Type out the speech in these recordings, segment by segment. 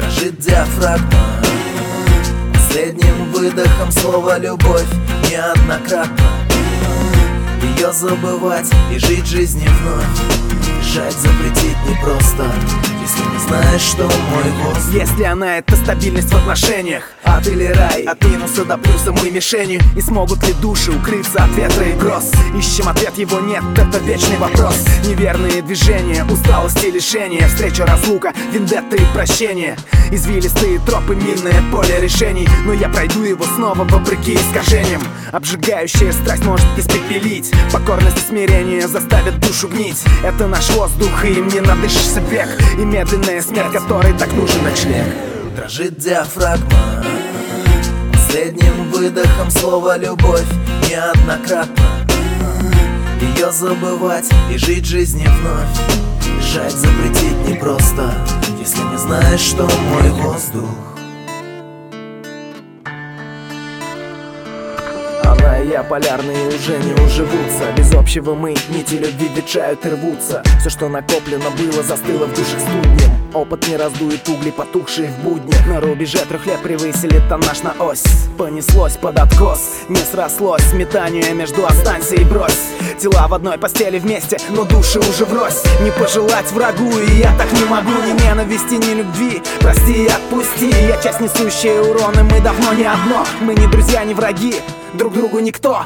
дрожит диафрагма. Последним выдохом слово «любовь» неоднократно. Ее забывать и жить жизнью вновь. Бежать запретить непросто, если не знаешь, что мой голос. Если она — это стабильность в отношениях, ад или рай, от минуса до плюса мы мишени. И смогут ли души укрыться от ветра и гроз? Ищем ответ, его нет, это вечный вопрос. Неверные движения, усталость и лишение, встреча, разлука, вендетта и прощение. Извилистые тропы, минное поле решений, но я пройду его снова вопреки искажениям. Обжигающая страсть может испепелить, покорность и смирение заставят душу гнить. Это наш воздух, и им не надышишься век, и медленная смерть, которой так нужен ночлег. Дрожит диафрагма. Последним выдохом слово «любовь» неоднократно. Ее забывать и жить жизнью вновь. Бежать запретить непросто, если не знаешь, что мой воздух. Она и я полярные уже не уживутся. Без общего мы нити любви ветшают и рвутся. Все, что накоплено было, застыло в душах студнем. Опыт не раздует угли, потухшие в буднях. На рубеже 3 лет превысили тоннаж на ось. Понеслось под откос, не срослось сметание между останься и брось. Тела в одной постели вместе, но души уже врозь. Не пожелать врагу, и я так не могу. Ни ненависти, ни любви, прости и отпусти. Я часть несущая урон, и мы давно не одно. Мы не друзья, не враги, друг другу никто.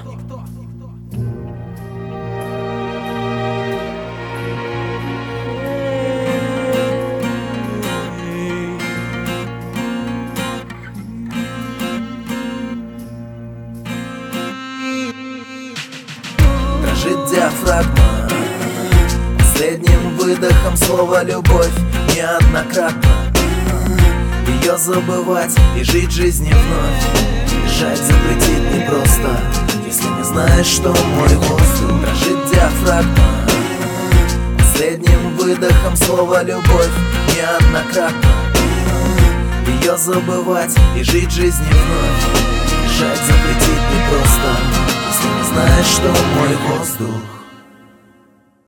Дрожит диафрагма. Последним выдохом слово «любовь» неоднократно. Ее забывать и жить жизнью вновь. Бежать запретить непросто, если не знаешь, что мой воздух. Дрожит диафрагма. Последним выдохом слово «любовь» неоднократно. Ее забывать и жить жизнью вновь. Бежать запретить непросто, если не знаешь, что мой воздух.